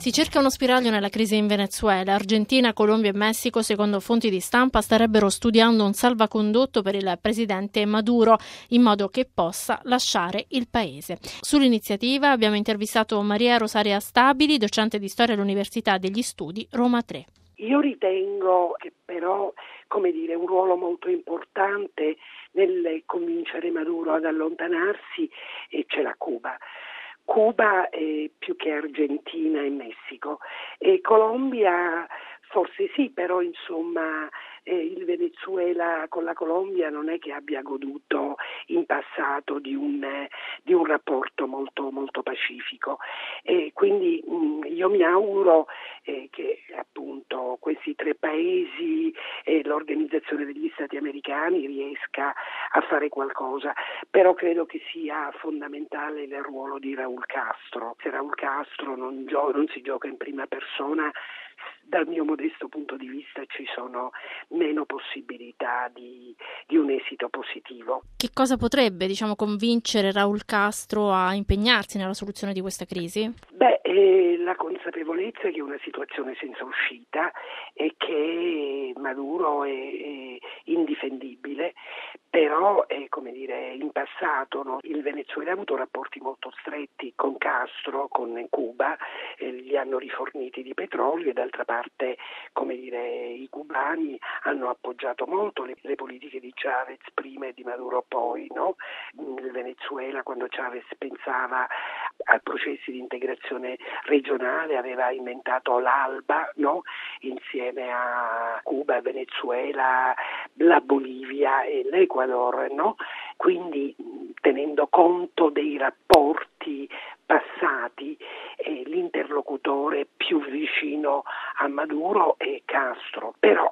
Si cerca uno spiraglio nella crisi in Venezuela. Argentina, Colombia e Messico, secondo fonti di stampa, starebbero studiando un salvacondotto per il presidente Maduro in modo che possa lasciare il paese. Sull'iniziativa abbiamo intervistato Maria Rosaria Stabili, docente di storia all'Università degli Studi Roma 3. Io ritengo che però, un ruolo molto importante nel convincere Maduro ad allontanarsi c'è la Cuba. Cuba più che Argentina e Messico. E Colombia forse sì, però il Venezuela con la Colombia non è che abbia goduto in passato di un rapporto molto, molto pacifico. E quindi io mi auguro che appunto questi tre paesi e l'Organizzazione degli Stati Americani riesca a fare qualcosa, però credo che sia fondamentale il ruolo di Raúl Castro. Se Raúl Castro non si gioca in prima persona, dal mio modesto punto di vista ci sono meno possibilità di un esito positivo. Che cosa potrebbe, convincere Raúl Castro a impegnarsi nella soluzione di questa crisi? La consapevolezza che è una situazione senza uscita e che Maduro è indifendibile, però in passato il Venezuela ha avuto rapporti molto stretti con Castro, con Cuba, gli hanno riforniti di petrolio e d'altra parte i cubani hanno appoggiato molto le politiche di Chavez prima e di Maduro poi, no? Il Venezuela, quando Chavez pensava a processi di integrazione regionale, aveva inventato l'ALBA, no? Insieme a Cuba, Venezuela, la Bolivia e l'Ecuador, no? Quindi tenendo conto dei rapporti passati, l'interlocutore più vicino a Maduro è Castro, però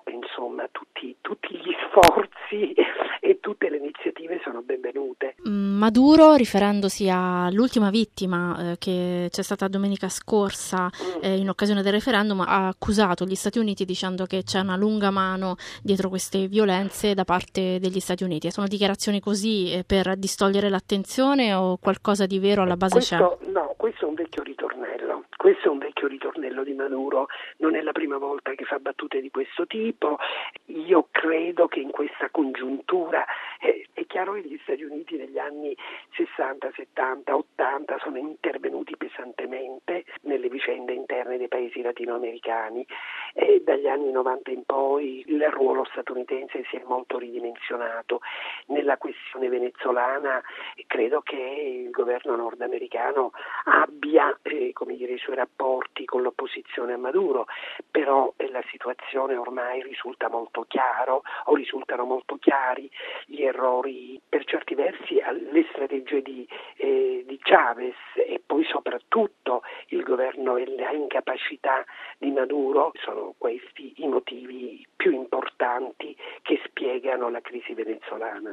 tutti gli sforzi e tutte le iniziative sono benvenute. Maduro, riferendosi all'ultima vittima che c'è stata domenica scorsa in occasione del referendum, ha accusato gli Stati Uniti dicendo che c'è una lunga mano dietro queste violenze da parte degli Stati Uniti. Sono dichiarazioni così per distogliere l'attenzione o qualcosa di vero alla base c'è? No, questo è un vecchio ritornello. Questo è un vecchio ritornello di Maduro, non è la prima volta che fa battute di questo tipo. Io credo che in questa congiuntura, è chiaro che gli Stati Uniti negli anni 60, 70, 80 sono intervenuti pesantemente nelle vicende interne dei paesi latinoamericani e dagli anni 90 in poi il ruolo statunitense si è molto ridimensionato. Nella questione venezolana credo che il governo nordamericano abbia i suoi rapporti con l'opposizione a Maduro, però la situazione ormai risultano molto chiari gli errori, per certi versi le strategie di Chavez e poi soprattutto il governo e la incapacità di Maduro. Sono questi i motivi più importanti che spiegano la crisi venezolana.